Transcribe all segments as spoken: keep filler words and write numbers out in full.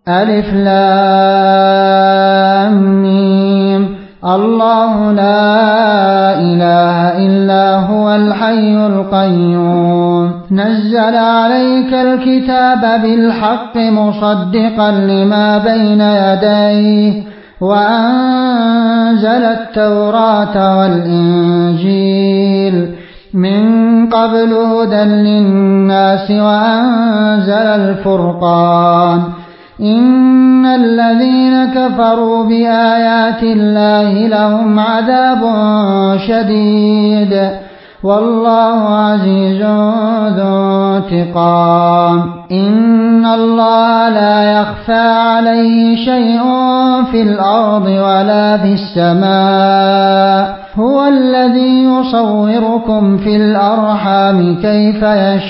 ألف لام ميم الله لا إله إلا هو الحي القيوم نزل عليك الكتاب بالحق مصدقا لما بين يديه وأنزل التوراة والإنجيل من قبل هدى للناس وأنزل الفرقان إن الذين كفروا بآيات الله لهم عذاب شديد والله عزيز ذو انتقام إن الله لا يخفى عليه شيء في الأرض ولا في السماء هو الذي يصوركم في الأرحام كيف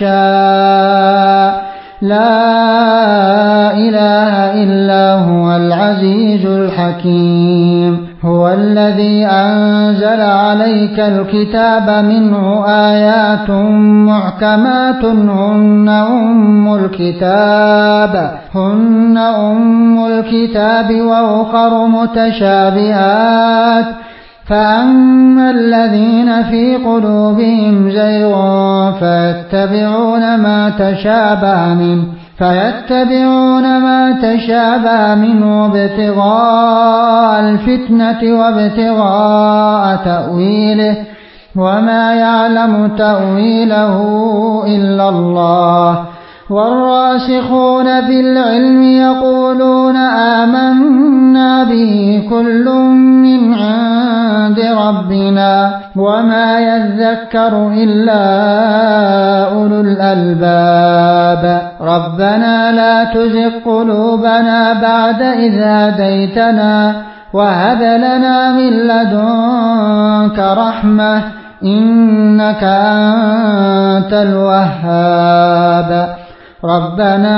يشاء لا إله إلا هو العزيز الحكيم هو الذي أنزل عليك الكتاب منه آيات محكمات هن أم الكتاب هن أم الكتاب وأخر متشابهات فأما الذين في قلوبهم زيغ فيتبعون ما تشابه منه فيتبعون ما تشابه منه ابتغاء الفتنة وابتغاء تأويله وما يعلم تأويله إلا الله والراسخون في العلم يقولون آمنا به كل من عند ربنا وما يذكر إلا أولو الألباب ربنا لا تزغ قلوبنا بعد إذ هديتنا وهب لنا من لدنك رحمة إنك أنت الوهاب ربنا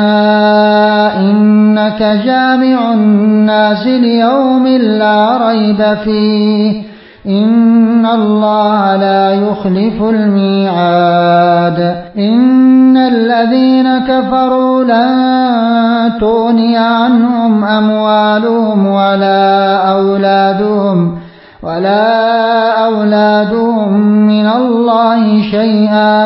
إنك جامع الناس ليوم لا ريب فيه إن الله لا يخلف الميعاد إن الذين كفروا لن تغني عنهم أموالهم ولا أولادهم ولا أولادهم من الله شيئا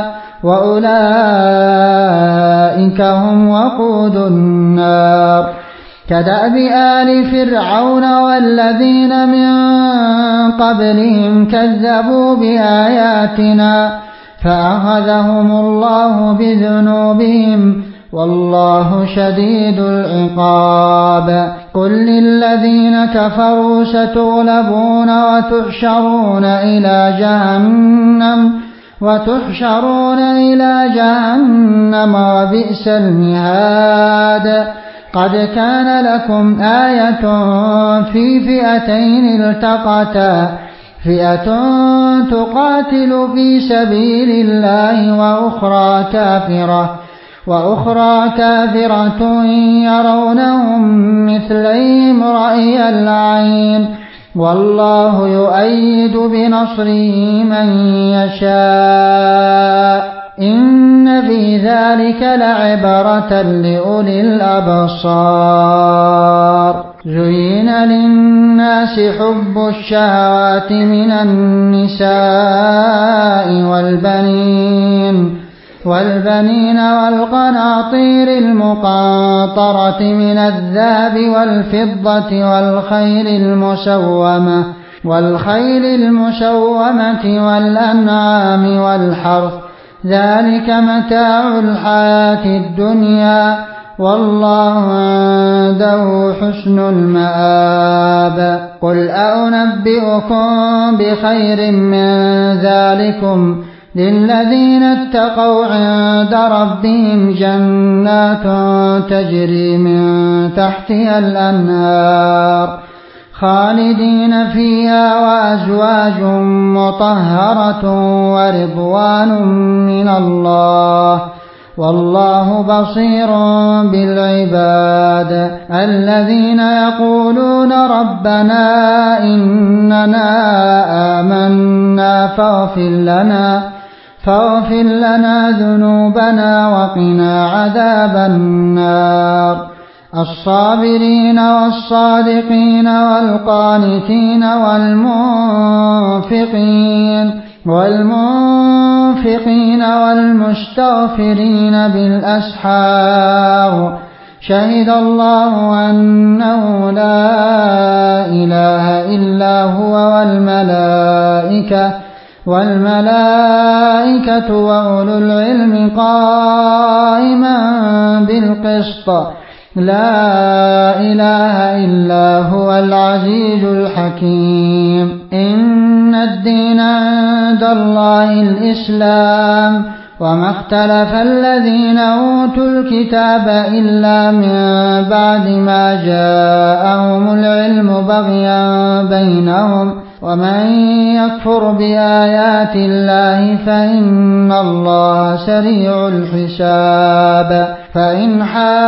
وأولئك هم وقود النار كدأب آل فرعون والذين من قبلهم كذبوا بآياتنا فأخذهم الله بذنوبهم والله شديد العقاب قل للذين كفروا ستغلبون وتحشرون إلى جهنم وتحشرون إلى جهنم وبئس المهاد قد كان لكم آية في فئتين التقتا فئة تقاتل في سبيل الله وأخرى كافرة وأخرى كافرة يرونهم مثليهم رأي العين والله يؤيد بنصره من يشاء إن في ذلك لعبرة لأولي الأبصار زين للناس حب الشهوات من النساء والبنين والبنين والقناطير المقنطرة من الذهب والفضة والخيل المسومة والخيل المسومة والأنعام والحرث ذلك متاع الحياة الدنيا والله عنده حسن المآب قل أنبئكم بخير من ذلكم للذين اتقوا عند ربهم جنات تجري من تحتها الأنهار خالدين فيها وأزواج مطهرة ورضوان من الله والله بصير بالعباد الذين يقولون ربنا إننا آمنا فاغفر لنا فاغفر لنا ذنوبنا وقنا عذاب النار الصابرين والصادقين والقانتين والمنفقين والمنفقين والمستغفرين بالأسحار شهد الله أنه لا إله إلا هو والملائكة والملائكة وأولو العلم قائما بالقسط لا إله إلا هو العزيز الحكيم إن الدين عند الله الإسلام وما اختلف الذين أوتوا الكتاب إلا من بعد ما جاءهم العلم بغيا بينهم ومن يكفر بآيات الله فإن الله سريع الحساب فإن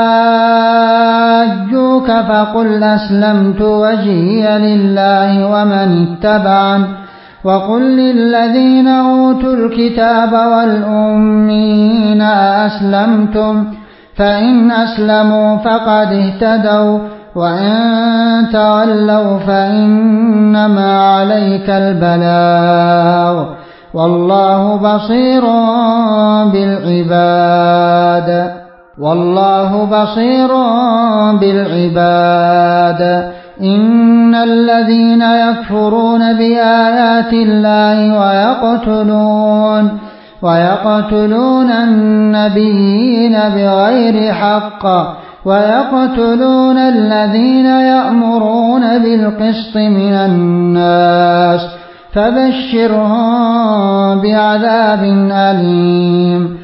حاجوك فقل أسلمت وجهي لله ومن اتبعن وقل للذين أوتوا الكتاب والأمين أسلمتم فإن أسلموا فقد اهتدوا وإن تولوا فإنما عليك البلاغ والله بصير بالعباد والله بصير بالعباد إن الذين يكفرون بآيات الله ويقتلون ويقتلون النبيين بغير حق ويقتلون الذين يأمرون بالقسط من الناس فبشرهم بعذاب أليم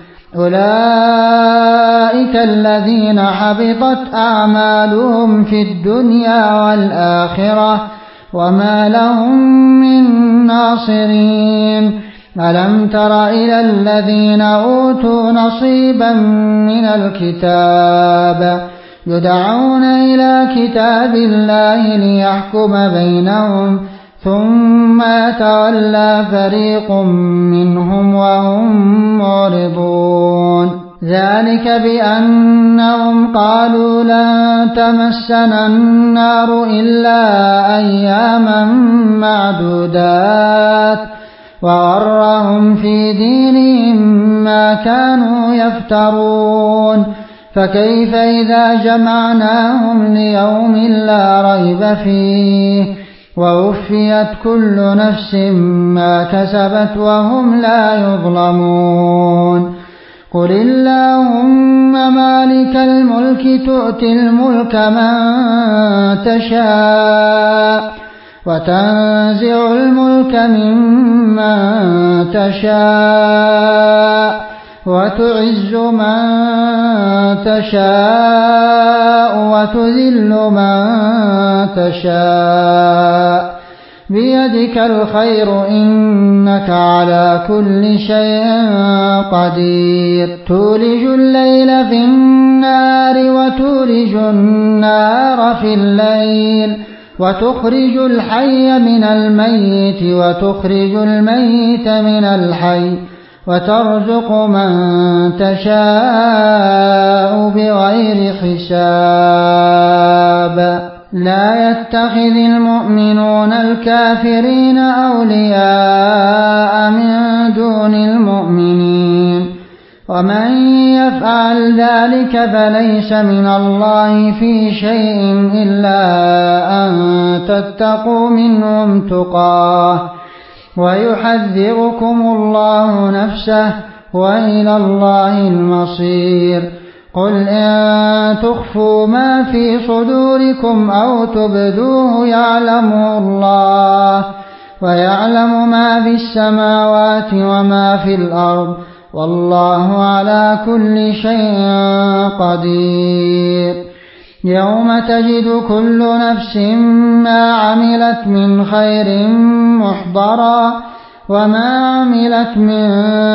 أولئك الذين حبطت أعمالهم في الدنيا والآخرة وما لهم من ناصرين ألم تر إلى الذين أوتوا نصيبا من الكتاب يدعون إلى كتاب الله ليحكم بينهم ثم يتولى فريق منهم وهم معرضون ذلك بأنهم قالوا لن تمسنا النار إلا أياما معدودات وغرهم في دينهم ما كانوا يفترون فكيف إذا جمعناهم ليوم لا ريب فيه ووفيت كل نفس ما كسبت وهم لا يظلمون قل اللهم مالك الملك تؤتي الملك من تشاء وتنزع الملك ممن تشاء وتعز من تشاء وتذل من تشاء بيدك الخير إنك على كل شيء قدير تولج الليل في النار وتولج النار في الليل وتخرج الحي من الميت وتخرج الميت من الحي وترزق من تشاء بغير حساب لا يتخذ المؤمنون الكافرين أولياء من دون المؤمنين ومن يفعل ذلك فليس من الله في شيء إلا أن تتقوا منهم تقاه ويحذركم الله نفسه وإلى الله المصير قل إن تخفوا ما في صدوركم أو تبدوه يعلمه الله ويعلم ما في السماوات وما في الأرض والله على كل شيء قدير يوم تجد كل نفس ما عملت من خير محضرا وما عملت من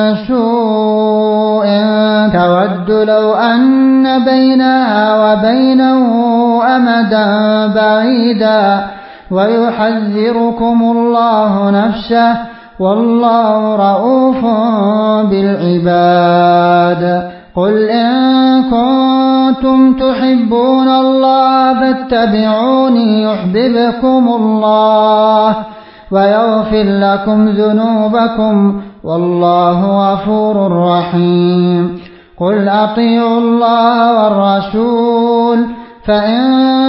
سوء تود لو أن بينها وبينه أمدا بعيدا ويحذركم الله نفسه والله رؤوف بالعباد قل إن كنتم تحبون الله فاتبعوني يحببكم الله ويغفر لكم ذنوبكم والله غفور رحيم. قل أطيعوا الله والرسول فإن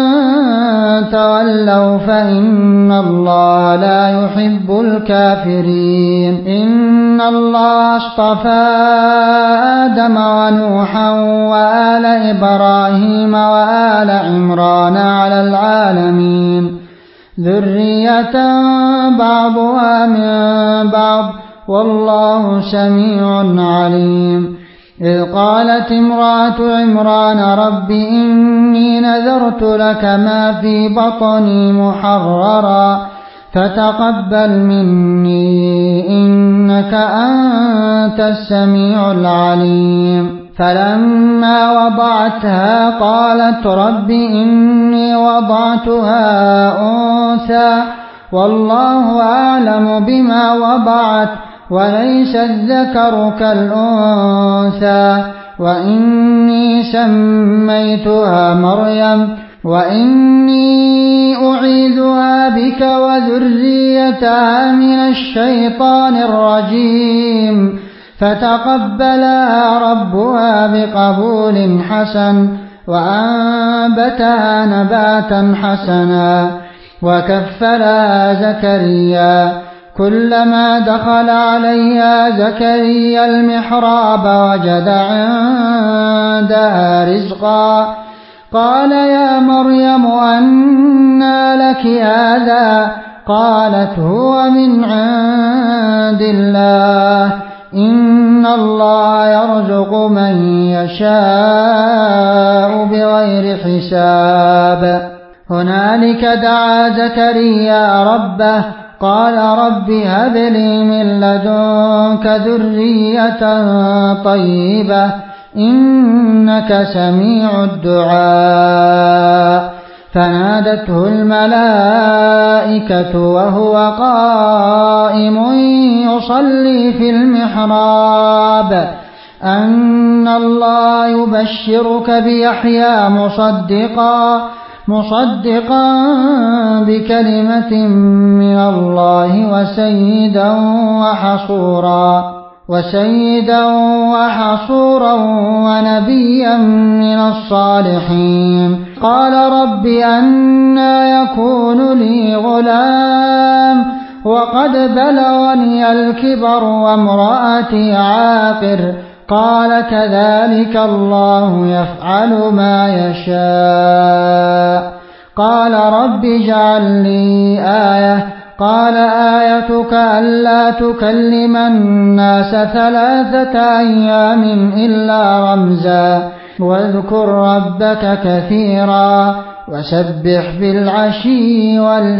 تولوا فإن الله لا يحب الكافرين. إن الله اصطفى آدم ونوحا وآل إبراهيم وآل عمران على العالمين ذرية بعضها من بعض والله سميع عليم. إذ قالت امرأة عمران رب إني نذرت لك ما في بطني محررا فتقبل مني إنك أنت السميع العليم. فلما وضعتها قالت رب إني وضعتها أنثى والله أعلم بما وضعت وليس الذكر كالأنثى وإني سميتها مريم وإني أعيذها بك وذريتها من الشيطان الرجيم. فتقبلها ربها بقبول حسن وأنبتها نباتا حسنا وكفلها زكريا. كلما دخل عليها زكريا المحراب وجد عندها رزقا قال يا مريم أنى لك هذا قالت هو من عند الله إن الله يرزق من يشاء بغير حساب. هنالك دعا زكريا ربه قال رب هب لي من لدنك ذرية طيبة إنك سميع الدعاء. فنادته الملائكة وهو قائم يصلي في المحراب أن الله يبشرك بيحيى مصدقا مصدقا بكلمة من الله وسيدا وحصورا وسيدا وحصورا ونبيا من الصالحين. قال رب أنى يكون لي غلام وقد بلغني الكبر وامرأتي عاقر قال كذلك الله يفعل ما يشاء. قال رب اجعل لي آية قال آيتك ألا تكلم الناس ثلاثة أيام إلا رمزا واذكر ربك كثيرا وسبح بالعشي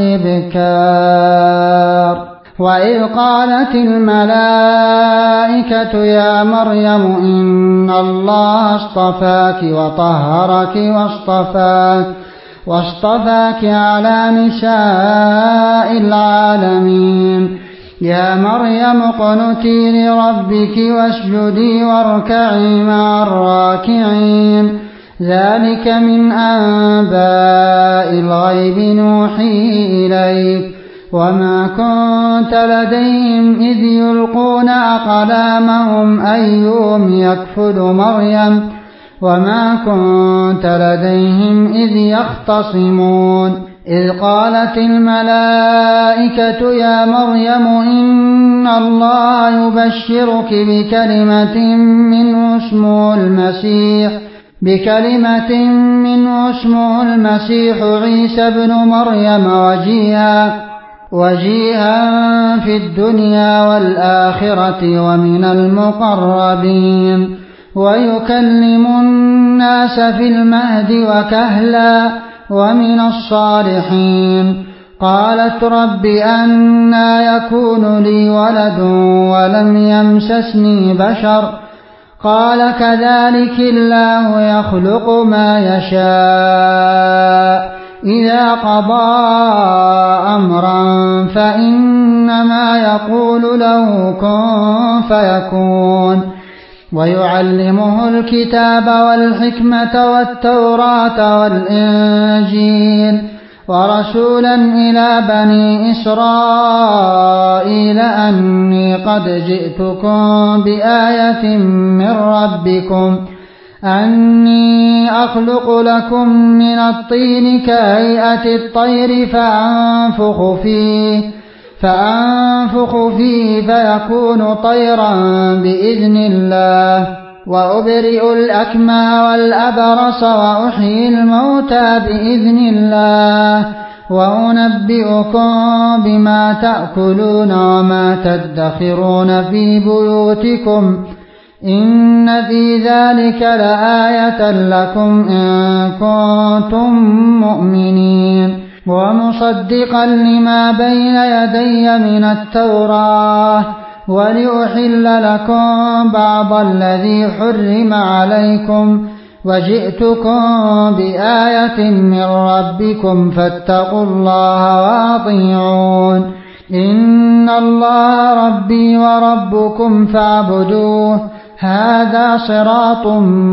والإبكار. وإذ قالت الملائكة يا مريم إن الله اصطفاك وطهرك واصطفاك واصطفاك على نساء العالمين. يا مريم اقنتي لربك واسجدي واركعي مع الراكعين. ذلك من أنباء الغيب نوحيه إليك وما كنت لديهم إذ يلقون أقلامهم أيهم يكفل مريم وما كنت لديهم إذ يختصمون. إذ قالت الملائكة يا مريم إن الله يبشرك بكلمة منه اسمه المسيح بكلمة منه اسمه المسيح عيسى بن مريم وجيها وجيها في الدنيا والآخرة ومن المقربين ويكلم الناس في المهد وكهلا ومن الصالحين. قالت رب أنى يكون لي ولد ولم يمسسني بشر قال كذلك الله يخلق ما يشاء إذا قضى أمرا فإنما يقول له كن فيكون. ويعلمه الكتاب والحكمة والتوراة والإنجيل ورسولا إلى بني إسرائيل أني قد جئتكم بآية من ربكم أني أخلق لكم من الطين كهيئة الطير فأنفخ فيه فأنفخ فيه فيكون طيرا بإذن الله وأبرئ الأكمى والأبرص وأحيي الموتى بإذن الله وأنبئكم بما تأكلون وما تدخرون في بيوتكم إن في ذلك لآية لكم إن كنتم مؤمنين ومصدقا لما بين يدي من التوراة ولأحل لكم بعض الذي حرم عليكم وجئتكم بآية من ربكم فاتقوا الله وأطيعون إن الله ربي وربكم فاعبدوه هذا صراط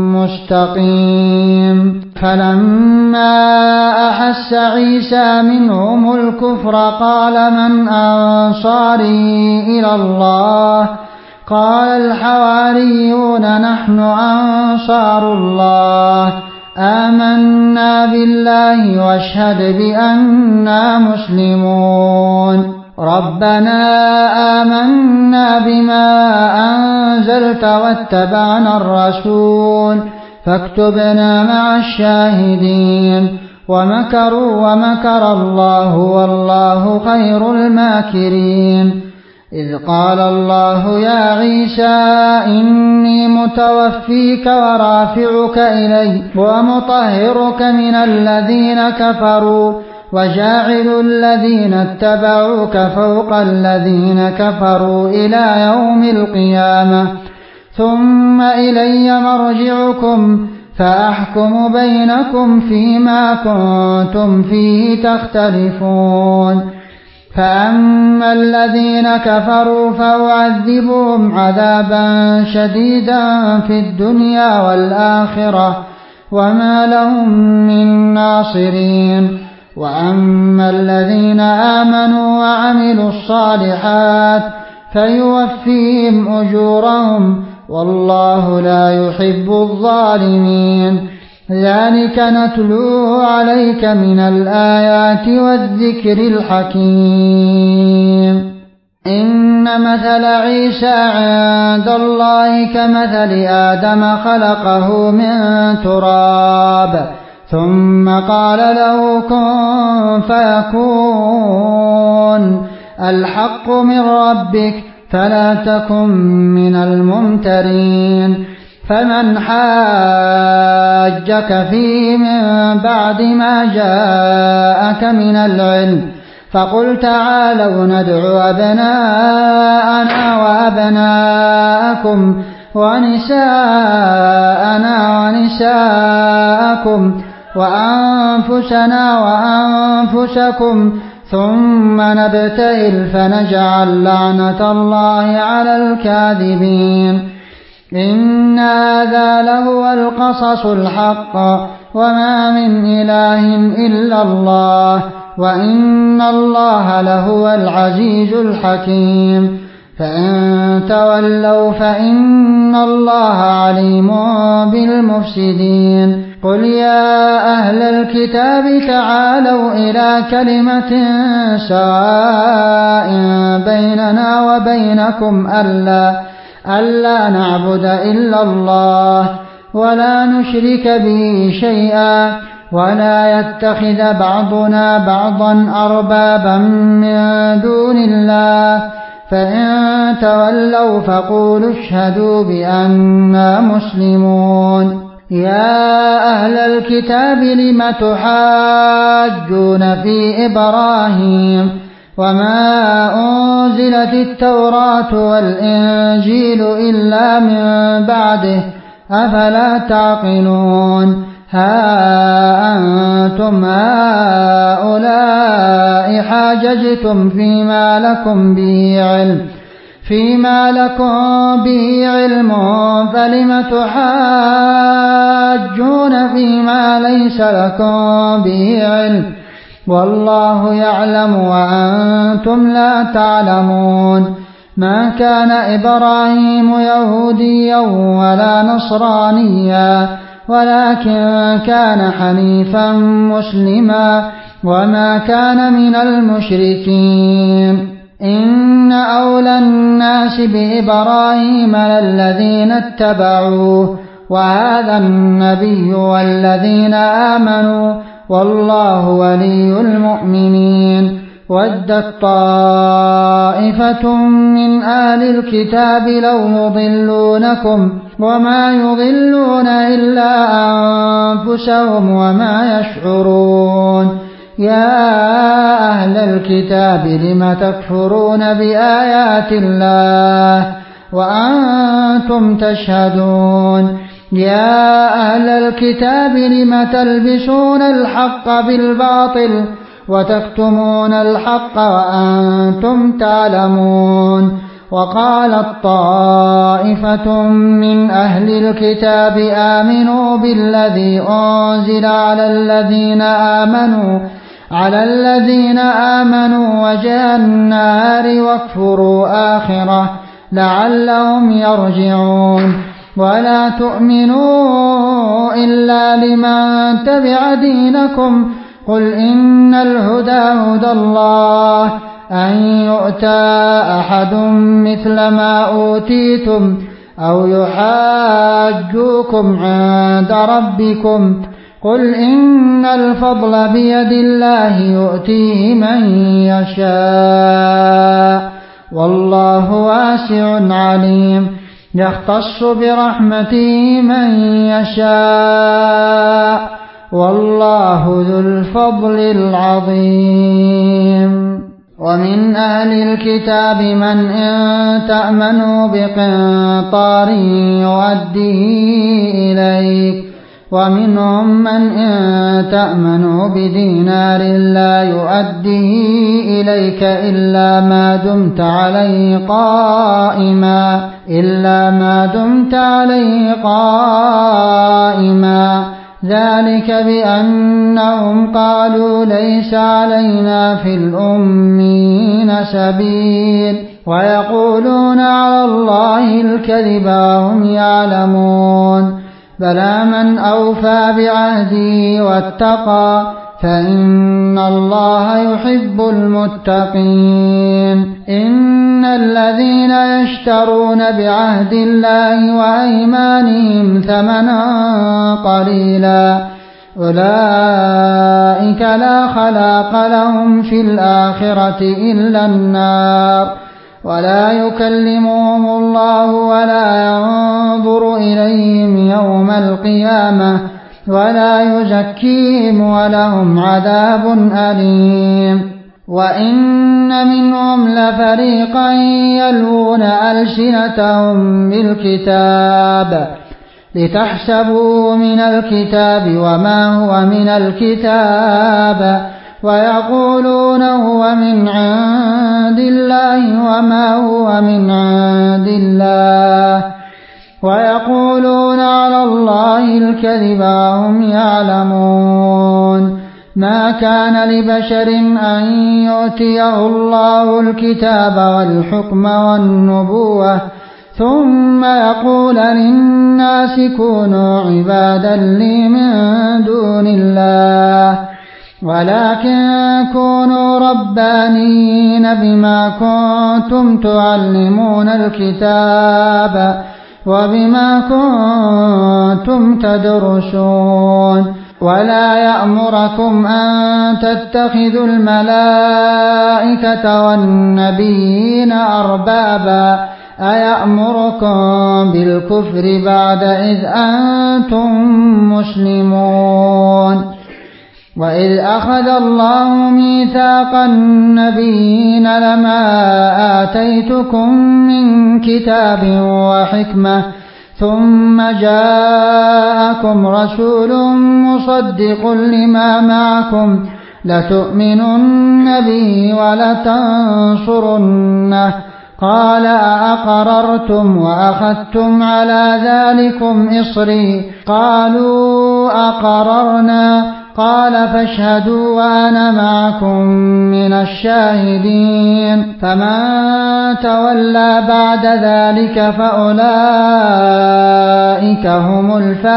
مستقيم فلما أحس عيسى منهم الكفر قال من أنصاري إلى الله قال الحواريون نحن أنصار الله آمنا بالله واشهد بأننا مسلمون ربنا آمنا بما أنزلت واتبعنا الرسول فاكتبنا مع الشاهدين ومكروا ومكر الله والله خير الماكرين إذ قال الله يا عيسى إني متوفيك ورافعك إلي ومطهرك من الذين كفروا وجاعل الذين اتبعوك فوق الذين كفروا إلى يوم القيامة ثم إلي مرجعكم فأحكم بينكم فيما كنتم فيه تختلفون فأما الذين كفروا فأعذبهم عذابا شديدا في الدنيا والآخرة وما لهم من ناصرين وأما الذين آمنوا وعملوا الصالحات فيوفيهم أجورهم والله لا يحب الظالمين ذلك نتلوه عليك من الآيات والذكر الحكيم إن مثل عيسى عند الله كمثل آدم خلقه من تراب ثم قال له كن فيكون الحق من ربك فلا تكن من الممترين فمن حاجك فيه من بعد ما جاءك من العلم فقل تعالوا ندعو أبناءنا وأبناءكم ونساءنا ونساءكم وأنفسنا وأنفسكم ثم نبتهل فنجعل لعنة الله على الكاذبين إن هذا لهو القصص الحق وما من إله إلا الله وإن الله لهو العزيز الحكيم فإن تولوا فإن الله عليم بالمفسدين قل يا أهل الكتاب تعالوا إلى كلمة سواء بيننا وبينكم ألا, ألا نعبد إلا الله ولا نشرك به شيئا ولا يتخذ بعضنا بعضا أربابا من دون الله فإن تولوا فقولوا اشهدوا بأننا مسلمون يا أهل الكتاب لم تحاجون في إبراهيم وما أنزلت التوراة والإنجيل إلا من بعده أفلا تعقلون ها أنتم هؤلاء حاججتم فيما لكم به علم فيما لكم به علم فلم تحاجون فيما ليس لكم به علم والله يعلم وأنتم لا تعلمون ما كان إبراهيم يهوديا ولا نصرانيا ولكن كان حنيفا مسلما وما كان من المشركين إن أولى الناس بإبراهيم للذين اتبعوه وهذا النبي والذين آمنوا والله ولي المؤمنين ودت طائفة من أهل الكتاب لو يضلونكم وما يضلون إلا أنفسهم وما يشعرون يا أهل الكتاب لم تكفرون بآيات الله وأنتم تشهدون يا أهل الكتاب لم تلبسون الحق بالباطل وتكتمون الحق وأنتم تعلمون وقالت طائفة من أهل الكتاب آمنوا بالذي أنزل على الذين آمنوا على الذين آمنوا وجه النار واكفروا آخره لعلهم يرجعون ولا تؤمنوا إلا لمن تبع دينكم قل إن الهدى هدى الله أن يؤتى أحد مثل ما أوتيتم أو يحاجوكم عند ربكم قل إن الفضل بيد الله يؤتيه من يشاء والله واسع عليم يختص برحمته من يشاء والله ذو الفضل العظيم ومن أهل الكتاب من إن تأمنوا بقنطار يؤديه إليك ومنهم من إن تأمنوا بدينار لا يؤديه إليك إلا ما دمت عليه قائما إلا ما دمت عليه قائما ذلك بأنهم قالوا ليس علينا في الأمين سبيل ويقولون على الله الكذب وهم يعلمون بلى من أوفى بعهده واتقى فإن الله يحب المتقين إن الذين يشترون بعهد الله وأيمانهم ثمنا قليلا أولئك لا خلاق لهم في الآخرة إلا النار ولا يكلمهم الله ولا ينظر إليهم يوم القيامة ولا يزكيهم ولهم عذاب أليم وإن منهم لفريقا يلوون ألسنتهم بالكتاب لتحسبوه من الكتاب وما هو من الكتاب ويقولون هو من عند الله وما هو من عند الله ويقولون على الله الكذب وهم يعلمون ما كان لبشر أن يؤتيه الله الكتاب والحكم والنبوة ثم يقول للناس كونوا عبادا لي من دون الله ولكن كونوا ربانيين بما كنتم تعلمون الكتاب وبما كنتم تدرسون ولا يأمركم أن تتخذوا الملائكة والنبيين أربابا أيأمركم بالكفر بعد إذ أنتم مسلمون وإذ أخذ الله ميثاق النبيين لما آتيتكم من كتاب وحكمة ثم جاءكم رسول مصدق لما معكم لتؤمنن به ولتنصرنه قال أأقررتم وأخذتم على ذلكم إصري قالوا أقررنا قال فاشهدوا وأنا معكم من الشاهدين فمن تولى بعد ذلك فأولئك هم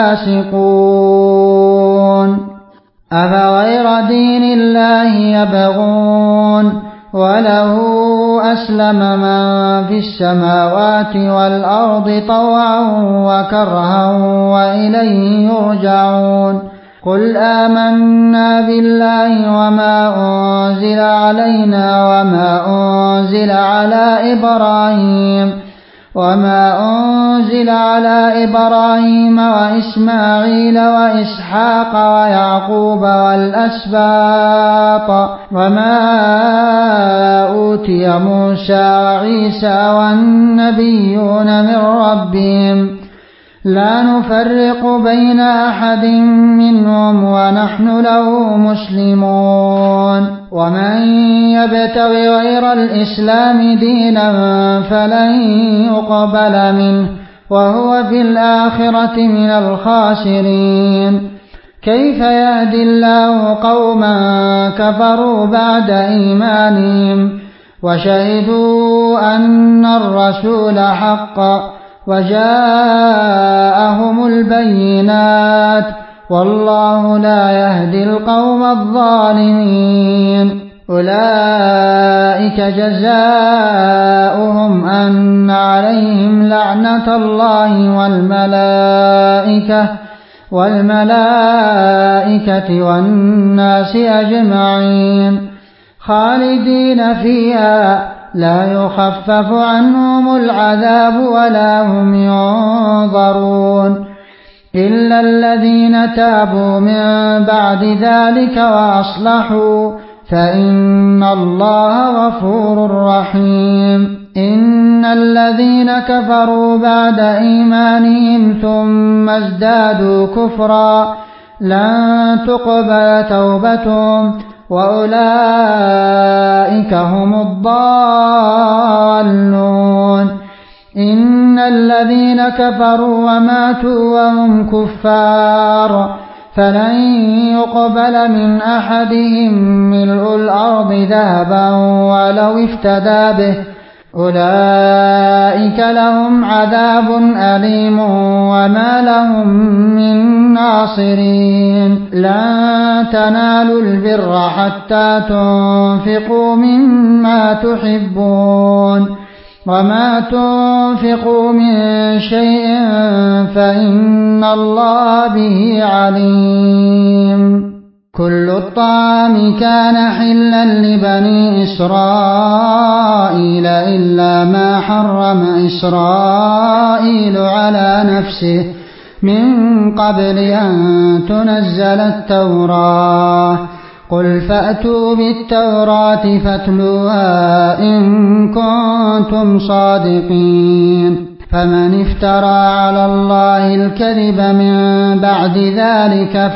الفاسقون أفغير دين الله يبغون وله أسلم من في السماوات والأرض طوعا وكرها وإليه يرجعون قل آمنا بالله وما أنزل علينا وما أنزل على إبراهيم وما أنزل على إبراهيم وإسماعيل وإسحاق ويعقوب والأسباط وما أوتي موسى وعيسى والنبيون من ربهم لا نفرق بين أحد منهم ونحن له مسلمون ومن يبتغ غير الإسلام دينا فلن يقبل منه وهو في الآخرة من الخاسرين كيف يهدي الله قوما كفروا بعد إيمانهم وشهدوا أن الرسول حق وجاءهم البينات والله لا يهدي القوم الظالمين أولئك جزاؤهم أن عليهم لعنة الله والملائكة والملائكة والناس أجمعين خالدين فيها لا يخفف عنهم العذاب ولا هم ينظرون إلا الذين تابوا من بعد ذلك وأصلحوا فإن الله غفور رحيم إن الذين كفروا بعد إيمانهم ثم ازدادوا كفرا لن تقبل توبتهم وأولئك هم الضالون إن الذين كفروا وماتوا وهم كفار فلن يقبل من أحدهم ملء الأرض ذهبا ولو افتدى به أولئك لهم عذاب أليم وما لهم من ناصرين لن تنالوا البر حتى تنفقوا مما تحبون وما تنفقوا من شيء فإن الله به عليم كل الطعام كان حلا لبني إسرائيل إلا ما حرم إسرائيل على نفسه من قبل أن تنزل التوراة قل فأتوا بالتوراة فاتلوها إن كنتم صادقين فمن افترى على الله الكذب من بعد ذلك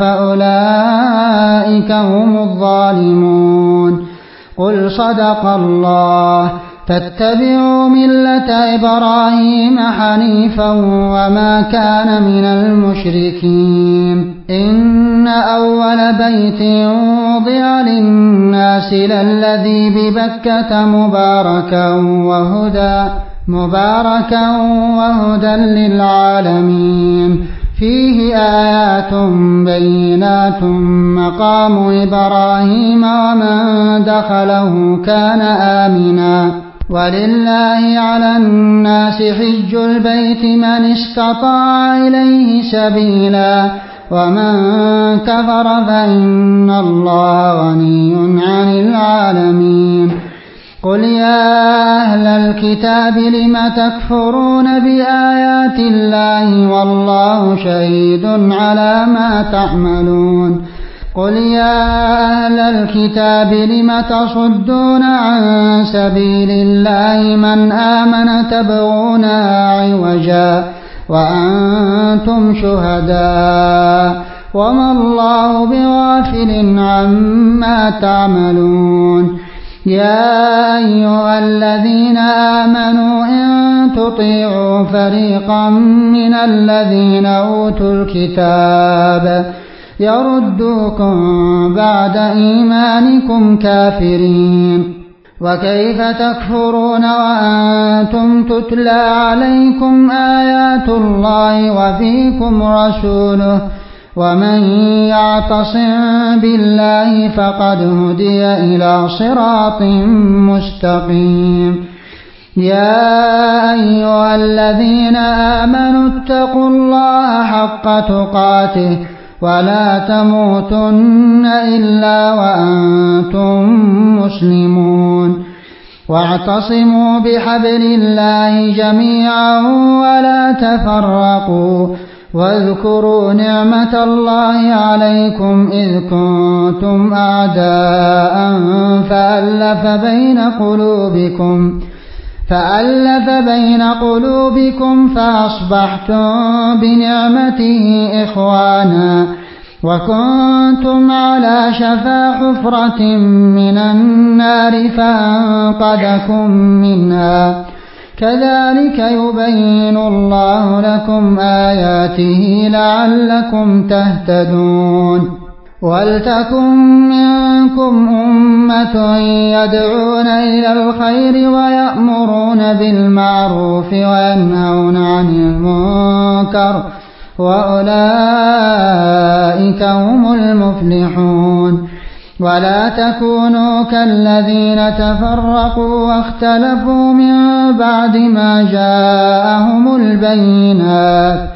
فأولئك هم الظالمون قل صدق الله فاتبعوا ملة إبراهيم حنيفا وما كان من المشركين إن أول بيت وضع للناس للذي ببكة مباركا وهدى مباركا وهدى للعالمين فيه آيات بينات مقام إبراهيم ومن دخله كان آمنا ولله على الناس حج البيت من استطاع إليه سبيلا ومن كفر فإن الله غني عن العالمين قل يا أهل الكتاب لم تكفرون بآيات الله والله شهيد على ما تعملون قل يا أهل الكتاب لم تصدون عن سبيل الله من آمن تبغونها عوجا وأنتم شهداء وما الله بغافل عما تعملون يا أيها الذين آمنوا إن تطيعوا فريقا من الذين أوتوا الكتاب يردوكم بعد إيمانكم كافرين وكيف تكفرون وأنتم تتلى عليكم آيات الله وفيكم رسوله ومن يعتصم بالله فقد هدي إلى صراط مستقيم يا أيها الذين آمنوا اتقوا الله حق تقاته ولا تموتن إلا وأنتم مسلمون واعتصموا بحبل الله جميعا ولا تفرقوا واذكروا نعمة الله عليكم إذ كنتم أعداء فألف بين قلوبكم فألف بين قلوبكم فأصبحتم بنعمته إخوانا وكنتم على شفا حفرة من النار فأنقذكم منها كذلك يبين الله لكم آياته لعلكم تهتدون ولتكن منكم أمة يدعون إلى الخير ويأمرون بالمعروف وينهون عن المنكر وأولئك هم المفلحون ولا تكونوا كالذين تفرقوا واختلفوا من بعد ما جاءهم البينات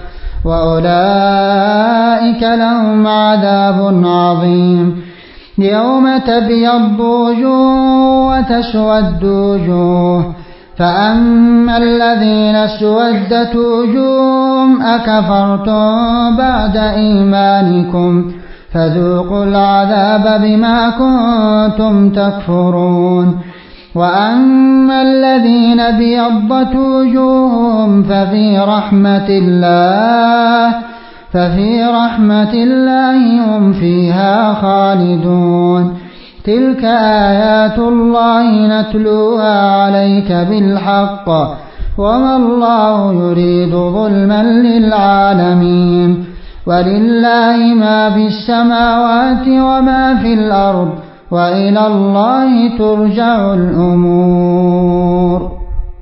وأولئك لهم عذاب عظيم يوم تبيض وجوه وتسود وجوه فأما الذين اسودت وجوههم أكفرتم بعد إيمانكم فذوقوا العذاب بما كنتم تكفرون وأما الذين ابيضت وجوههم ففي رحمة الله ففي رحمة الله هم فيها خالدون تلك آيات الله نتلوها عليك بالحق وما الله يريد ظلما للعالمين ولله ما في السماوات وما في الأرض وإلى الله ترجع الأمور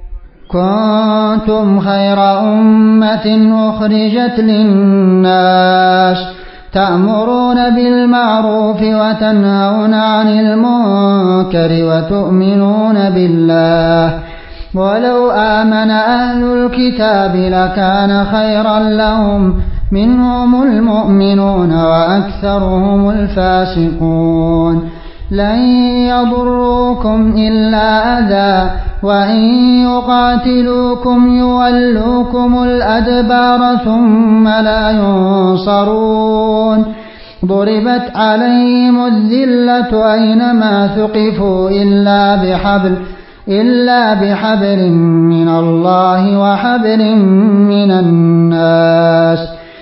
كنتم خير أمة أخرجت للناس تأمرون بالمعروف وتنهون عن المنكر وتؤمنون بالله ولو آمن أهل الكتاب لكان خيرا لهم منهم المؤمنون وأكثرهم الفاسقون لن يضروكم إلا أذى وإن يقاتلوكم يولوكم الأدبار ثم لا ينصرون ضربت عليهم الذلة أينما ثقفوا إلا بحبل إلا بحبل من الله وحبل من الناس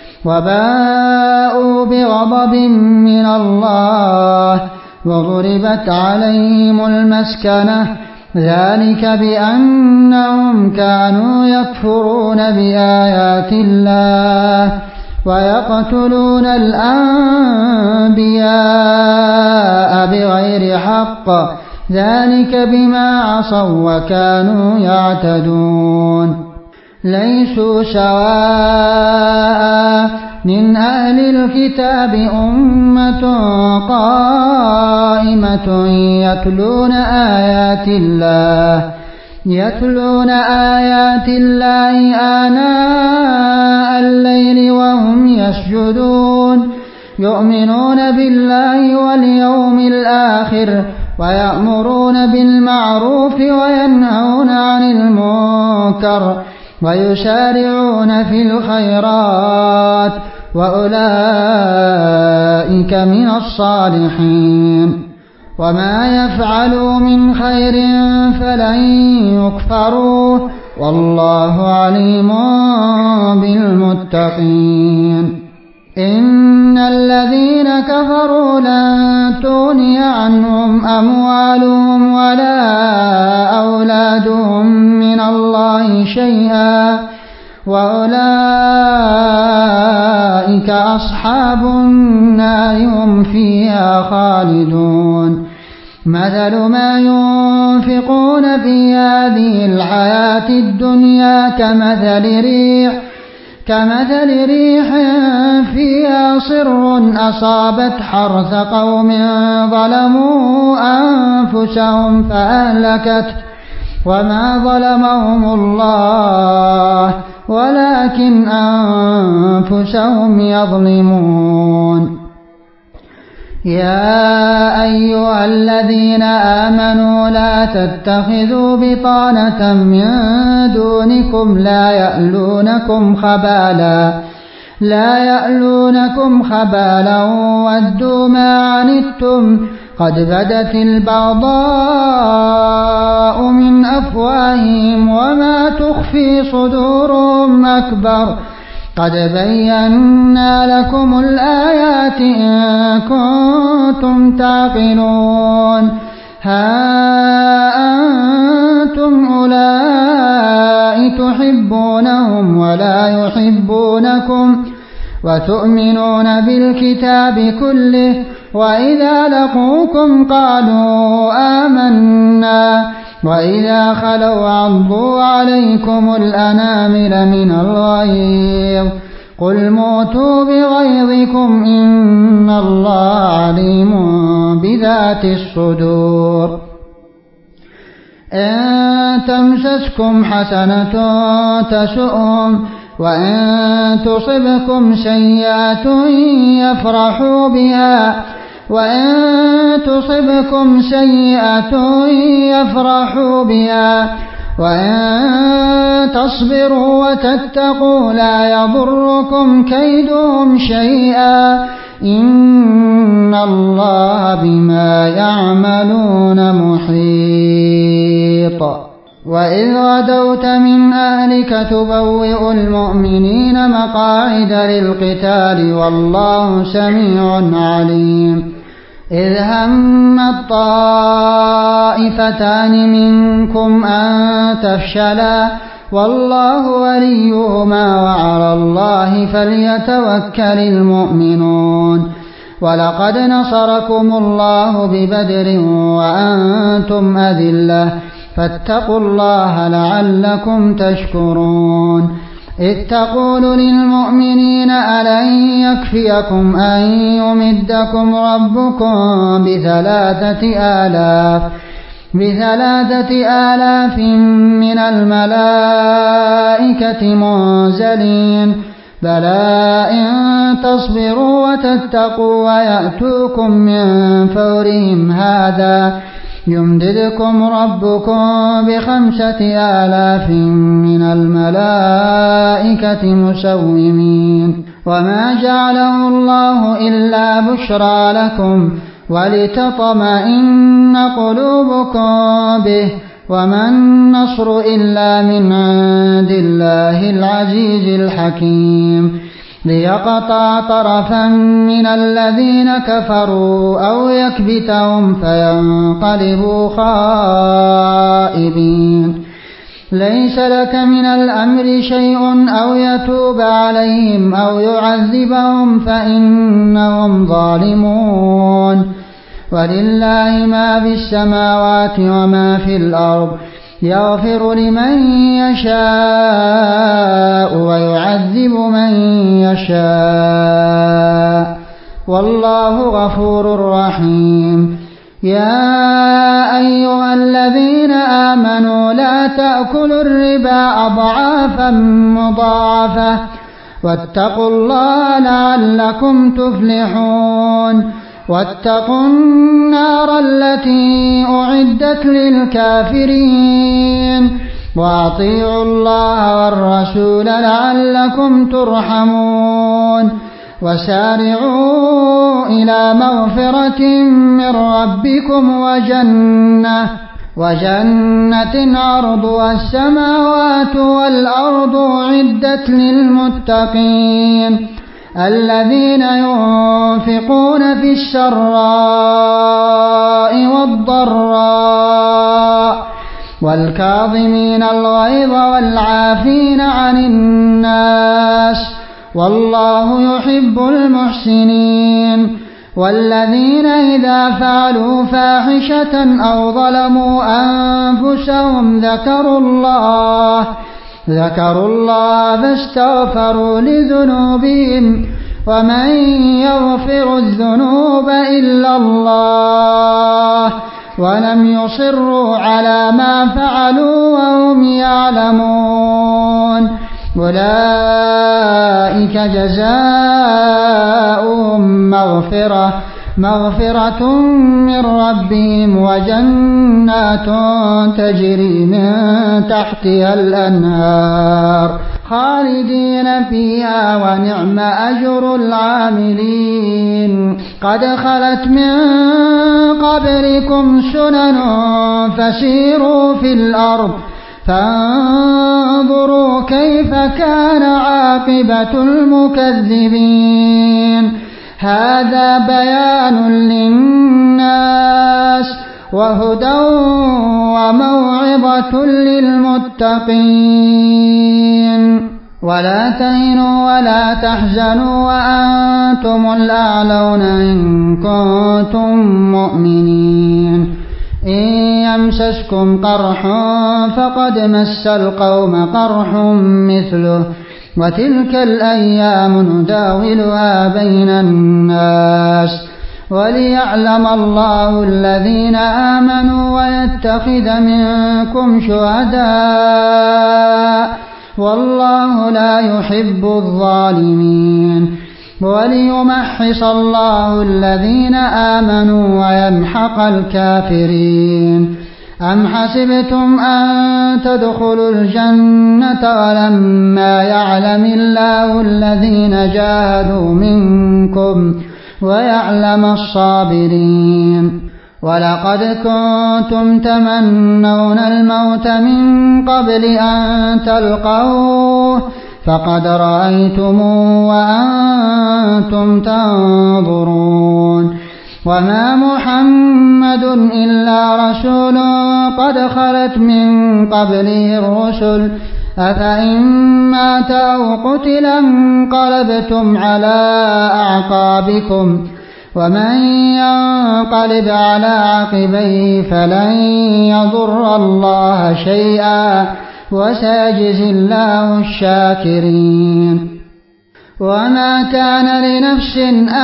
وباءوا بغضب من الله وضربت عليهم المسكنة ذلك بأنهم كانوا يكفرون بآيات الله ويقتلون الأنبياء بغير حق ذلك بما عصوا وكانوا يعتدون ليسوا سواء من أهل الكتاب أمة قائمة يتلون آيات الله يتلون آيات الله آناء الليل وهم يسجدون يؤمنون بالله واليوم الآخر ويأمرون بالمعروف وينهون عن المنكر ويسارعون في الخيرات وأولئك من الصالحين وما يفعلوا من خير فلن يكفروه والله عليم بالمتقين إن الذين كفروا لن تغني عنهم أموالهم ولا أولادهم من الله شيئا وأولئك أصحاب النار هم فيها خالدون مثل ما ينفقون في هذه الحياة الدنيا كمثل ريح كمثل ريح فيها صر أصابت حرث قوم ظلموا أنفسهم فأهلكت وما ظلمهم الله ولكن أنفسهم يظلمون يا أيها الذين آمنوا لا تتخذوا بطانة من دونكم لا يألونكم خبالا لا يألونكم خبالا ودوا ما عنتم قد بدت البغضاء من أفواههم وما تخفي صدورهم أكبر قد بينا لكم الآيات إن كنتم تعقلون ها أنتم أولئك تحبونهم ولا يحبونكم وتؤمنون بالكتاب كله وإذا لقوكم قالوا آمنا وإذا خلوا عضوا عليكم الأنامل من الغيظ قل موتوا بغيظكم إن الله عليم بذات الصدور إن تمسسكم حسنة تسؤهم وإن تصبكم سيئة يفرحوا بها وإن تصبكم سيئة يفرحوا بها وإن تصبروا وتتقوا لا يضركم كيدهم شيئا إن الله بما يعملون محيط وإذ غدوت من أهلك تبوئ المؤمنين مقاعد للقتال والله سميع عليم إذ هم الطائفتان منكم أن تفشلا والله وليهما وعلى الله فليتوكل المؤمنون ولقد نصركم الله ببدر وأنتم أذلة فاتقوا الله لعلكم تشكرون إذ تقول للمؤمنين ألن يكفيكم أن يمدكم ربكم بثلاثة آلاف بثلاثة آلاف من الملائكة منزلين بلى إن تصبروا وتتقوا ويأتوكم من فورهم هذا يمددكم ربكم بخمسة آلاف من الملائكة مسومين وما جعله الله إلا بشرى لكم ولتطمئن قلوبكم به وما النصر إلا من عند الله العزيز الحكيم ليقطع طرفا من الذين كفروا أو يكبتهم فينقلبوا خائبين ليس لك من الأمر شيء أو يتوب عليهم أو يعذبهم فإنهم ظالمون ولله ما في السماوات وما في الأرض يغفر لمن يشاء ويعذب من يشاء والله غفور رحيم يا أيها الذين آمنوا لا تأكلوا الربا أضعافا مضاعفة واتقوا الله لعلكم تفلحون واتقوا النار التي أعدت للكافرين وأطيعوا الله والرسول لعلكم ترحمون وسارعوا إلى مغفرة من ربكم وجنة وجنة عرضها السماوات والأرض أعدت للمتقين الذين ينفقون في السراء والضراء والكاظمين الغيظ والعافين عن الناس والله يحب المحسنين والذين إذا فعلوا فاحشة أو ظلموا أنفسهم ذكروا الله ذكروا الله فاستغفروا لذنوبهم ومن يغفر الذنوب إلا الله ولم يصروا على ما فعلوا وهم يعلمون أولئك جزاؤهم مغفرة مغفرة من ربهم وجنات تجري من تحتها الأنهار خالدين فيها ونعم أجر العاملين قد خلت من قبلكم سنن فسيروا في الأرض فانظروا كيف كان عاقبة المكذبين هذا بيان للناس وهدى وموعظة للمتقين ولا تهنوا ولا تحزنوا وأنتم الأعلون إن كنتم مؤمنين إن يمسسكم قرح فقد مس القوم قرح مثله وتلك الأيام نداولها بين الناس وليعلم الله الذين آمنوا ويتخذ منكم شهداء والله لا يحب الظالمين وليمحص الله الذين آمنوا ويمحق الكافرين أم حسبتم أن تدخلوا الجنة ولما يعلم الله الذين جاهدوا منكم ويعلم الصابرين ولقد كنتم تمنون الموت من قبل أن تلقوه فقد رأيتموه وأنتم تنظرون وما محمد إلا رسول قد خلت من قبله الرسل أفإن مات أو قتل انقلبتم على أعقابكم ومن ينقلب على عقبيه فلن يضر الله شيئا وسيجزي الله الشاكرين وما كان لنفس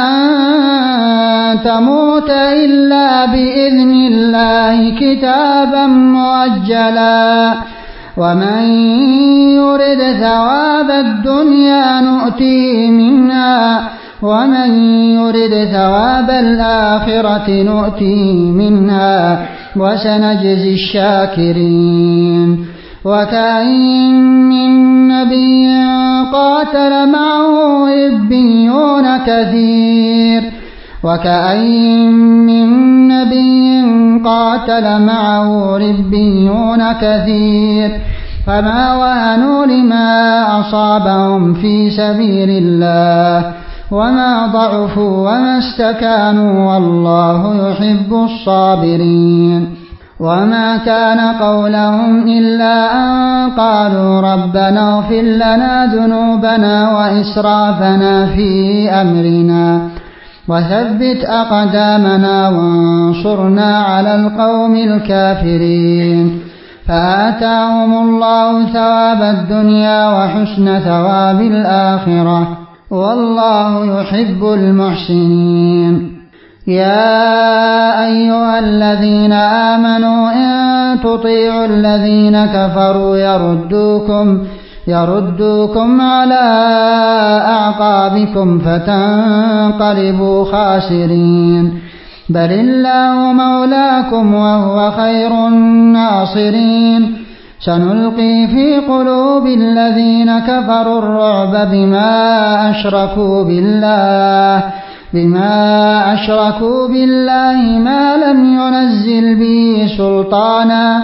أن تموت إلا بإذن الله كتابا مؤجلا ومن يرد ثواب الدنيا نؤتيه منها ومن يرد ثواب الآخرة نؤتيه منها وسنجزي الشاكرين وكأين من نبي قاتل معه ربيون كثير وكأين من نبي قاتل معه ربيون كثير فما وهنوا لما أصابهم في سبيل الله وما ضعفوا وما استكانوا والله يحب الصابرين وما كان قولهم إلا أن قالوا ربنا اغفر لنا ذنوبنا وإسرافنا في أمرنا وثبت أقدامنا وانصرنا على القوم الكافرين فآتاهم الله ثواب الدنيا وحسن ثواب الآخرة والله يحب المحسنين يا أيها الذين آمنوا إن تطيعوا الذين كفروا يردوكم يردوكم على أعقابكم فتنقلبوا خاسرين بل الله مولاكم وهو خير الناصرين سنلقي في قلوب الذين كفروا الرعب بما أشركوا بالله بما أشركوا بالله ما لم ينزل به سلطانا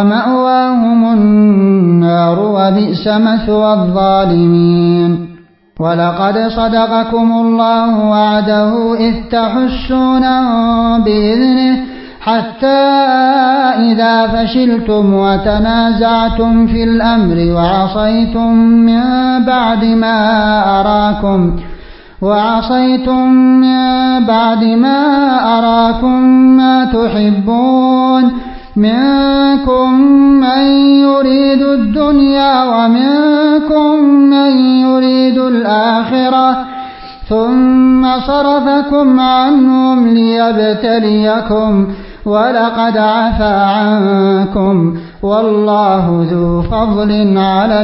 ومأواهم النار وبئس مثوى الظالمين ولقد صدقكم الله وعده إذ تحسونهم بإذنه حتى إذا فشلتم وتنازعتم في الأمر وعصيتم من بعد ما أراكم وعصيتم من بعد ما أراكم ما تحبون منكم من يريد الدنيا ومنكم من يريد الآخرة ثم صرفكم عنهم ليبتليكم ولقد عفا عنكم والله ذو فضل على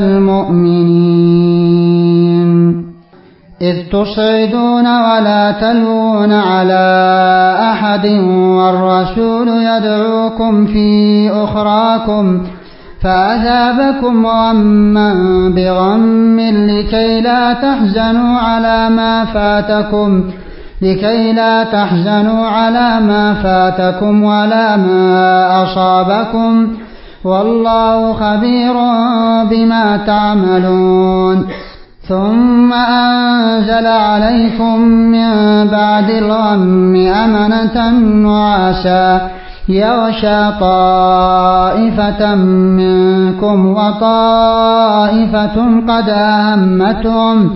المؤمنين إذ تصعدون ولا تلوون على أحد والرسول يدعوكم في أخراكم فأثابكم غما بغم لكي لا تحزنوا على ما فاتكم لكي لا تحزنوا على ما فاتكم ولا ما أصابكم والله خبير بما تعملون ثم أنزل عليكم من بعد الغم أمنة نعاسا يغشى طائفة منكم وطائفة قد أهمتهم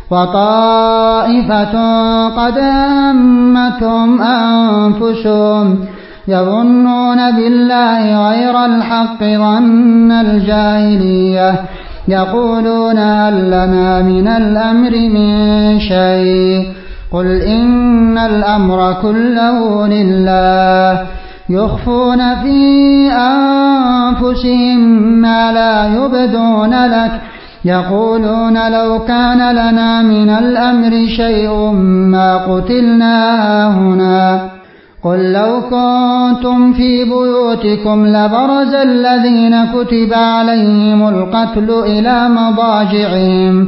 وطائفة قد أهمتهم أنفسهم يظنون بالله غير الحق ظن الجاهلية يقولون هل لنا من الأمر من شيء قل إن الأمر كله لله يخفون في أنفسهم ما لا يبدون لك يقولون لو كان لنا من الأمر شيء ما قتلنا هنا قل لو كنتم في بيوتكم لبرز الذين كتب عليهم القتل إلى مضاجعهم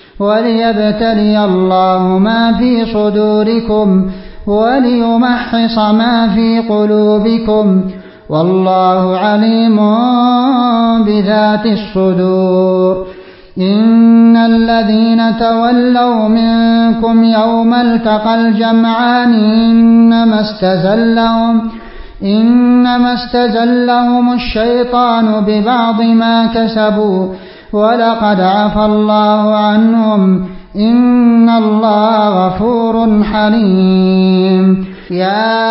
وليبتلي الله ما في صدوركم وليمحص ما في قلوبكم والله عليم بذات الصدور إن الذين تولوا منكم يوم التقى الجمعان إنما استزلهم إنما استزلهم الشيطان ببعض ما كسبوا ولقد عفى الله عنهم إن الله غفور حليم يا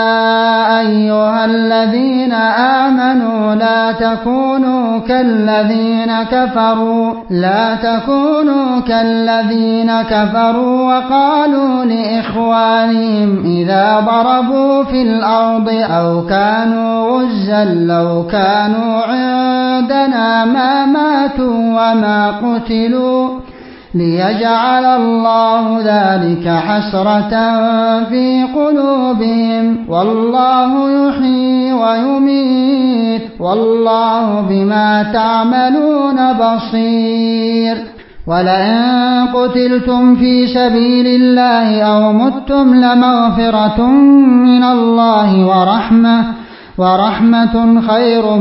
أيها الذين آمنوا لا تكونوا كالذين كفروا لا تكونوا كالذين كفروا وقالوا لإخوانهم إذا ضربوا في الأرض أو كانوا غزا لو كانوا عندنا ما ماتوا وما قتلوا ليجعل الله ذلك حسرة في قلوبهم والله يحيي ويميت والله بما تعملون بصير ولئن قتلتم في سبيل الله أو متم لمغفرة من الله ورحمة ورحمة خير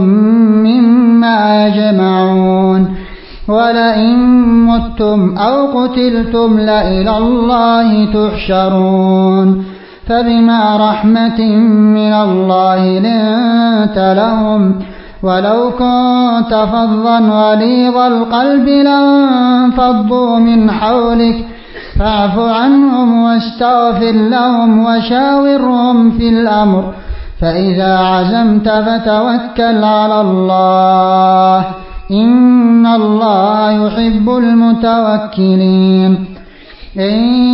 مما يجمعون ولئن متم أو قتلتم لإلى الله تحشرون فبما رحمة من الله لنت لهم ولو كنت فظا غليظ القلب لانفضوا من حولك فاعف عنهم واستغفر لهم وشاورهم في الأمر فإذا عزمت فتوكل على الله إن الله يحب المتوكلين إن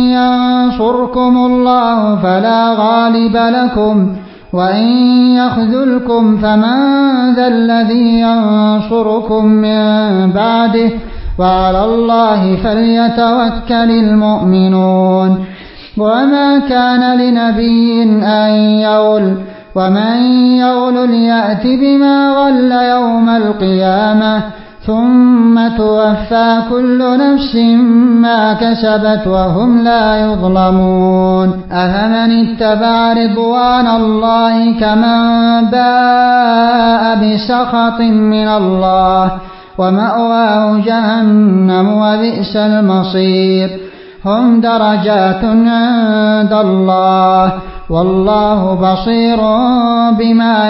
ينصركم الله فلا غالب لكم وإن يخذلكم فمن ذا الذي ينصركم من بعده وعلى الله فليتوكل المؤمنون وما كان لنبي أن يغل ومن يغل يأت بما غل يوم القيامة ثم توفى كل نفس ما كسبت وهم لا يظلمون أفمن اتبع رضوان الله كمن باء بسخط من الله ومأواه جهنم وبئس المصير هم درجات عند الله والله بصير بما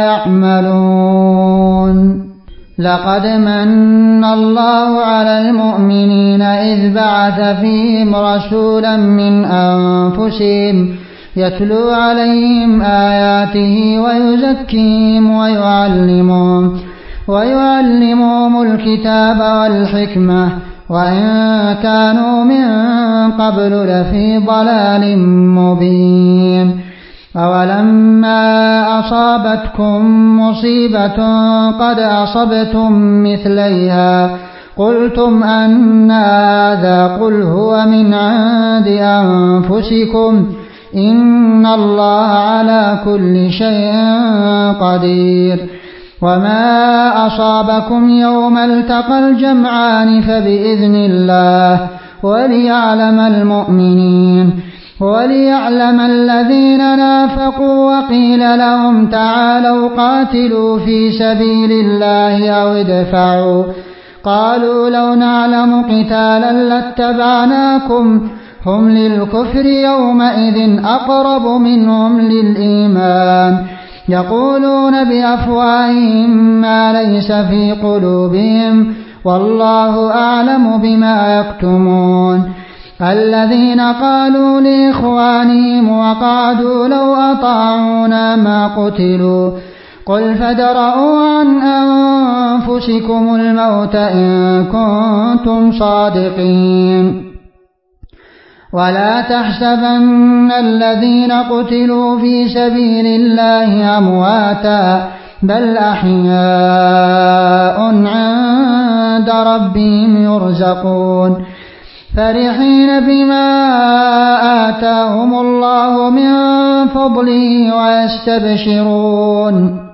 يعملون لقد من الله على المؤمنين إذ بعث فيهم رسولا من أنفسهم يتلو عليهم آياته ويزكيهم ويعلمهم ويعلمهم الكتاب والحكمة وإن كانوا من قبل لفي ضلال مبين أولما أصابتكم مصيبة قد أصبتم مثليها قلتم أن هذا قل هو من عند أنفسكم إن الله على كل شيء قدير وما أصابكم يوم التقى الجمعان فبإذن الله وليعلم المؤمنين وليعلم الذين نافقوا وقيل لهم تعالوا قاتلوا في سبيل الله أو ادفعوا قالوا لو نعلم قتالا لاتبعناكم هم للكفر يومئذ أقرب منهم للإيمان يقولون بأفواههم ما ليس في قلوبهم والله أعلم بما يكتمون الذين قالوا لإخوانهم وقعدوا لو أطاعونا ما قتلوا قل فادرءوا عن أنفسكم الموت إن كنتم صادقين ولا تحسبن الذين قتلوا في سبيل الله أمواتا بل أحياء عند ربهم يرزقون فرحين بما آتاهم الله من فضله ويستبشرون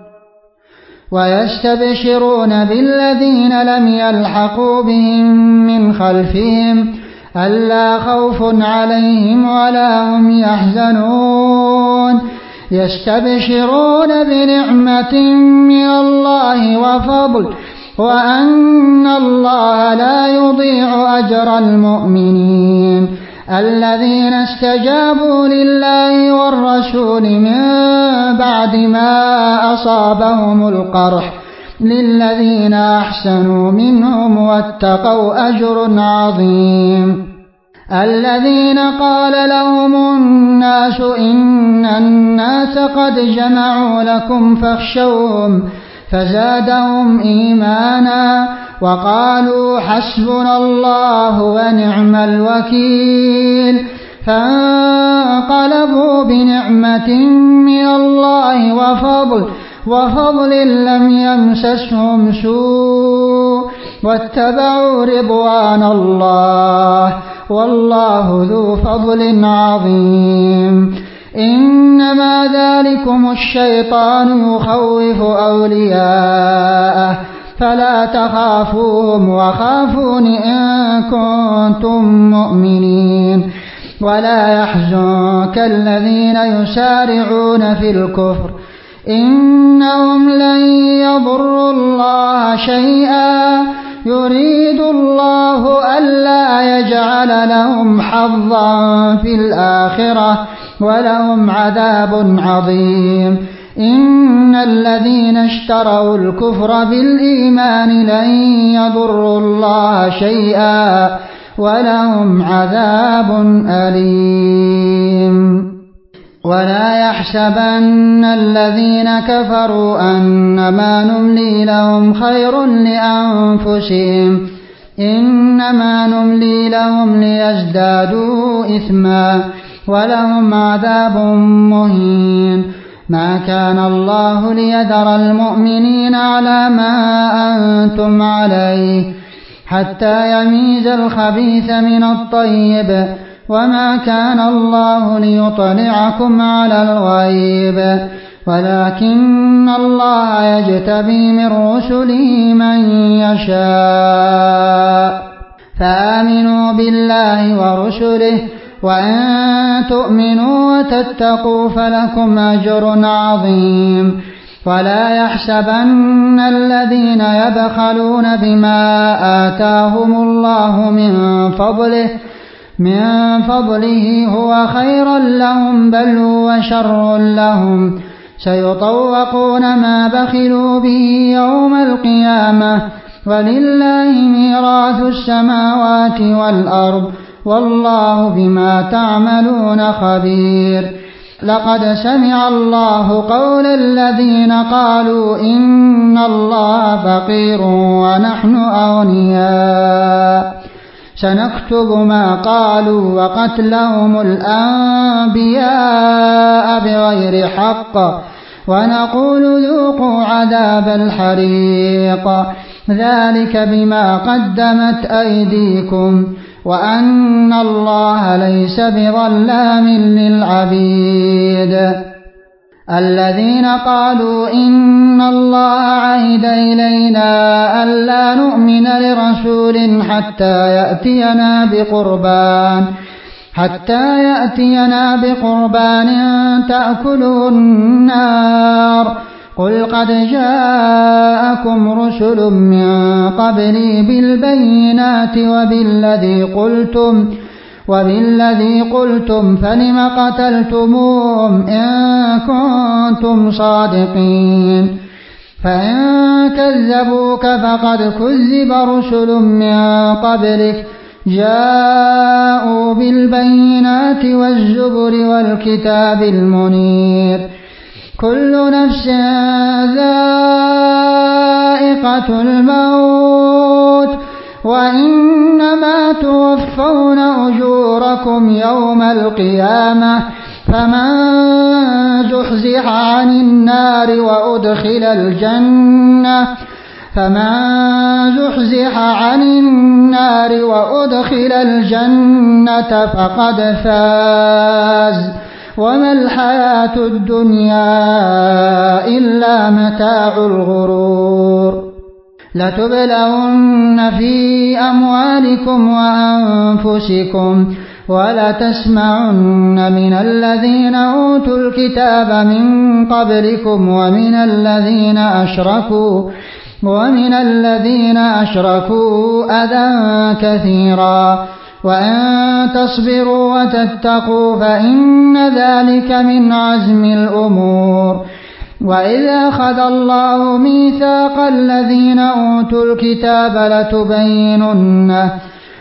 ويستبشرون بالذين لم يلحقوا بهم من خلفهم ألا خوف عليهم ولا هم يحزنون يستبشرون بنعمة من الله وفضل وأن الله لا يضيع أجر المؤمنين الذين استجابوا لله والرسول من بعد ما أصابهم القرح للذين أحسنوا منهم واتقوا أجر عظيم الذين قال لهم الناس إن الناس قد جمعوا لكم فاخشوهم فزادهم إيمانا وقالوا حسبنا الله ونعم الوكيل فانقلبوا بنعمة من الله وفضل وفضل لم يمسسهم سوء واتبعوا رضوان الله والله ذو فضل عظيم إنما ذلكم الشيطان يخوف أولياءه فلا تخافوهم وخافون إن كنتم مؤمنين ولا يحزنك الذين يسارعون في الكفر إنهم لن يضروا الله شيئا يريد الله ألا يجعل لهم حظا في الآخرة ولهم عذاب عظيم إن الذين اشتروا الكفر بالإيمان لن يضروا الله شيئا ولهم عذاب أليم ولا يحسبن الذين كفروا أنما نملي لهم خير لأنفسهم إنما نملي لهم ليزدادوا إثما ولهم عذاب مهين ما كان الله ليذر المؤمنين على ما أنتم عليه حتى يميز الخبيث من الطيب وما كان الله ليطلعكم على الغيب ولكن الله يجتبي من رسله من يشاء فآمنوا بالله ورسله وإن تؤمنوا وتتقوا فلكم أجر عظيم ولا يحسبن الذين يبخلون بما آتاهم الله من فضله من فضله هو خيرا لهم بل هو شر لهم سيطوقون ما بخلوا به يوم القيامة ولله ميراث السماوات والأرض والله بما تعملون خبير. لقد سمع الله قول الذين قالوا إن الله فقير ونحن أغنياء سنكتب ما قالوا وقتلهم الأنبياء بغير حق ونقول ذوقوا عذاب الحريق ذلك بما قدمت أيديكم وأن الله ليس بظلام للعبيد. الذين قالوا إن الله عهد إلينا ألا نؤمن لرسول حتى يأتينا بقربان حتى يأتينا بقربان تأكله النار قل قد جاءكم رسل من قبلي بالبينات وبالذي قلتم وبالذي قلتم فلم قتلتموهم إن كنتم صادقين فإن كذبوك فقد كذب رسل من قبلك جاءوا بالبينات والزبر والكتاب المنير كل نفس ذائقة الموت وإنما توفون أجوركم يوم القيامة فمن زحزح عن النار وأدخل الجنة فمن زحزح عن النار وأدخل الجنة فقد فاز وما الحياة الدنيا إلا متاع الغرور. لتبلغن في أموالكم وأنفسكم ولتسمعن من الذين أوتوا الكتاب من قبلكم ومن الذين أشركوا ومن الذين أشركوا أذى كثيرا وأن تصبروا وتتقوا فإن ذلك من عزم الأمور. وإذا أخذ الله ميثاق الذين أوتوا الكتاب لتبيننه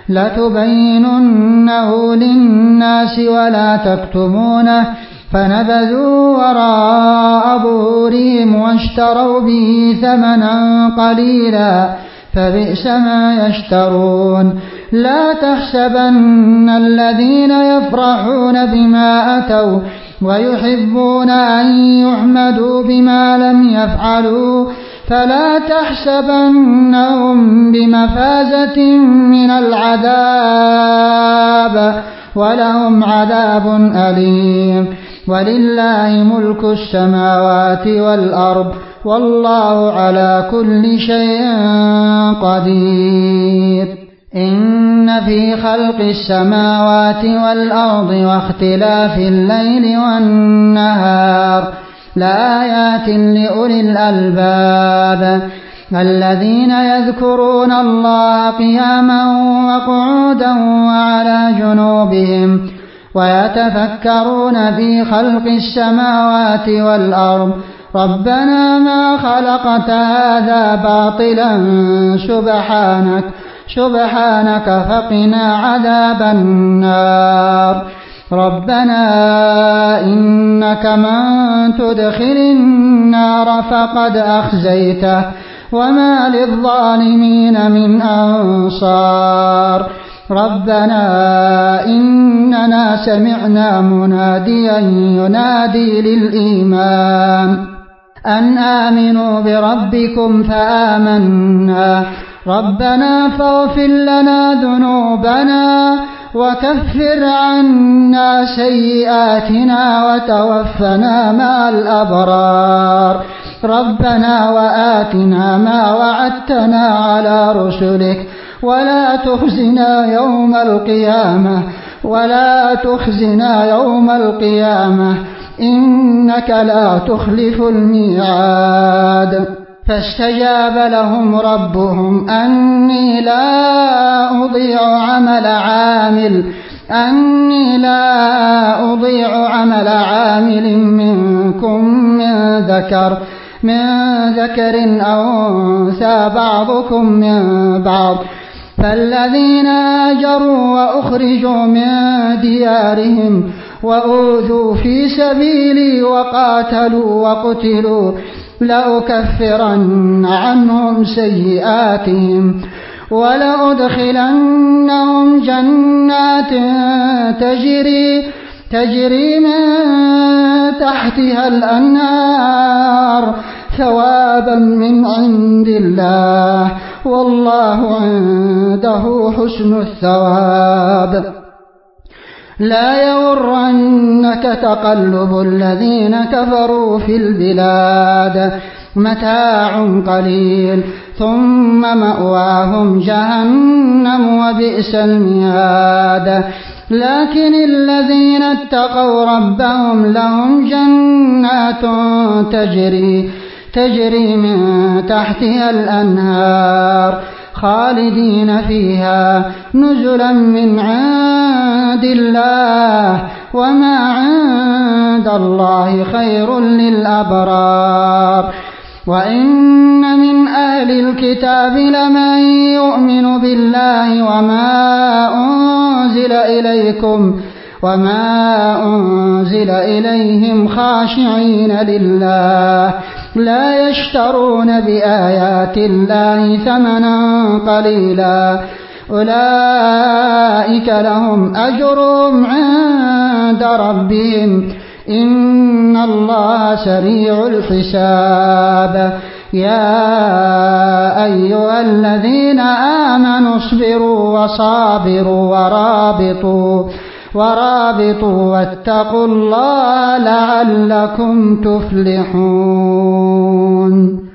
لتبيننه للناس ولا تكتمونه فنبذوا وراء ظهورهم واشتروا به ثمنا قليلا فبئس ما يشترون. لا تحسبن الذين يفرحون بما أتوا ويحبون أن يحمدوا بما لم يفعلوا فلا تحسبنهم بمفازة من العذاب ولهم عذاب أليم. ولله ملك السماوات والأرض والله على كل شيء قدير. إن في خلق السماوات والأرض واختلاف الليل والنهار لآيات لأولي الألباب الذين يذكرون الله قياما وقعودا وعلى جنوبهم ويتفكرون في خلق السماوات والأرض ربنا ما خلقت هذا باطلا سبحانك سبحانك فقنا عذاب النار. ربنا إنك من تدخل النار فقد أخزيته وما للظالمين من أنصار. ربنا إننا سمعنا مناديا ينادي للإيمان أن آمنوا بربكم فآمنا ربنا فاغفر لنا ذنوبنا وكفر عنا سيئاتنا وتوفنا مع الأبرار. ربنا وآتنا ما وعدتنا على رسلك ولا تخزنا يوم القيامة ولا تخزنا يوم القيامة إنك لا تخلف الميعاد. العباد فاستجاب لهم ربهم أني لا أضيع عمل عامل أني لا أضيع عمل عامل منكم من ذكر من ذكر أو أنثى بعضكم من بعض فالذين هاجروا وأخرجوا من ديارهم وأوذوا في سبيلي وقاتلوا وقتلوا لأكفرن عنهم سيئاتهم ولأدخلنهم جنات تجري تجري من تحتها الأنهار ثوابا من عند الله والله عنده حسن الثواب. لا يغرنك تقلب الذين كفروا في البلاد متاع قليل ثم مأواهم جهنم وبئس المهاد. لكن الذين اتقوا ربهم لهم جنات تجري تجري من تحتها الأنهار خالدين فيها نزلا من عند الله وما عند الله خير للأبرار. وإن من أهل الكتاب لمن يؤمن بالله وما أنزل إليكم وما أنزل إليهم خاشعين لله لا يشترون بآيات الله ثمنا قليلا أولئك لهم أجرهم عند ربهم إن الله سريع الحساب. يا أيها الذين آمنوا اصبروا وصابروا ورابطوا ورابطوا واتقوا الله لعلكم تفلحون.